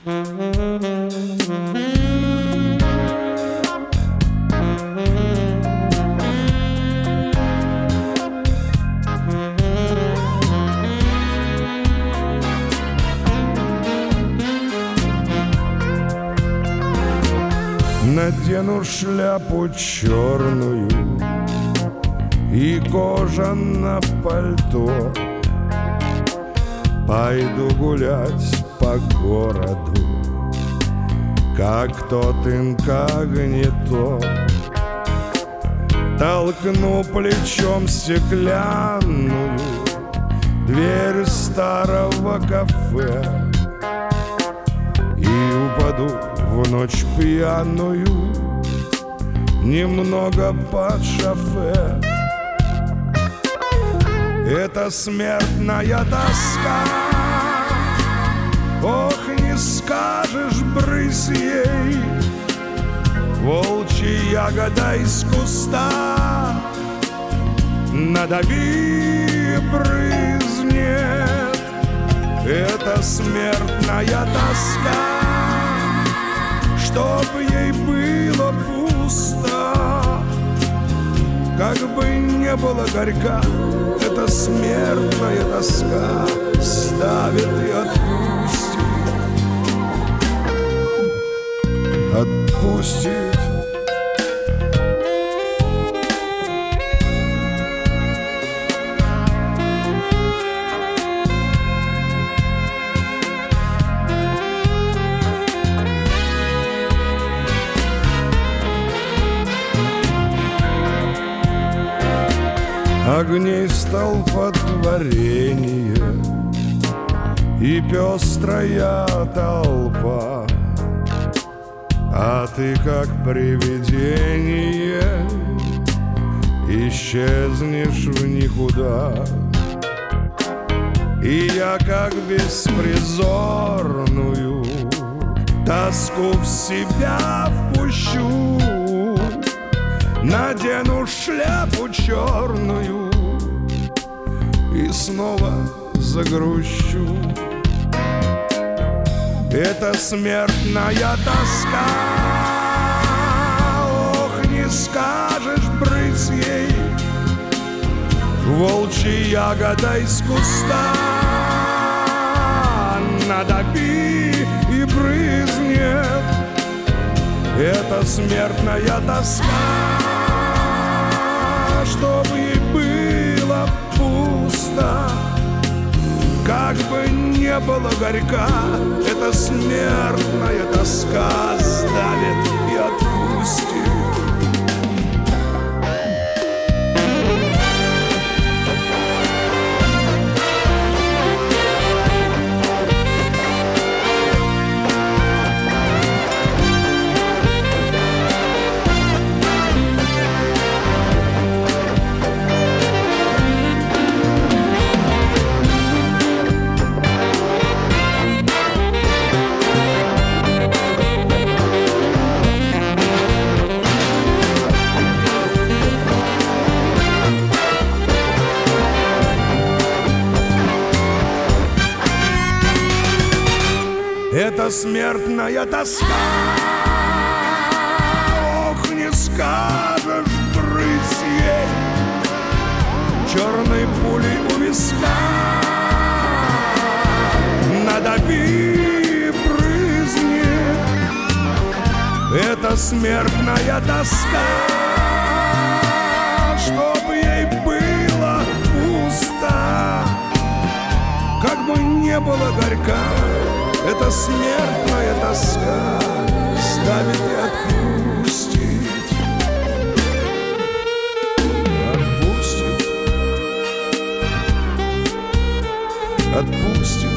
Надену шляпу черную и кожаное пальто, пойду гулять по городу, как тот инкогнито. Толкну плечом стеклянную дверь старого кафе и упаду в ночь пьяную немного под шофе. Это смертная тоска, ох, не скажешь, брысь ей, волчья ягода из куста, надави, брызнет. Это смертная тоска, чтоб ей было пусто, как бы не было горька. Эта смертная тоска ставит и отпустит. Огней столпотворение и пестрая толпа, а ты, как привидение, исчезнешь в никуда. И я, как беспризорную, тоску в себя впущу, надену шляпу черную и снова загрущу. Это смертная тоска, ох, не скажешь, брысь ей, волчья ягода из куста, надави и брызнет. Это смертная тоска, чтобы ей было пусто, как бы не было горька. Эта смертная тоска сдавит и отпустит. Это смертная тоска, ох, не скажешь, брысь ей, черной пулей у виска, надави, брызнет. Это смертная тоска, чтобы ей было пусто, как бы не было горька. Эта смертная тоска ставит и отпустит. Отпустит. Отпустит.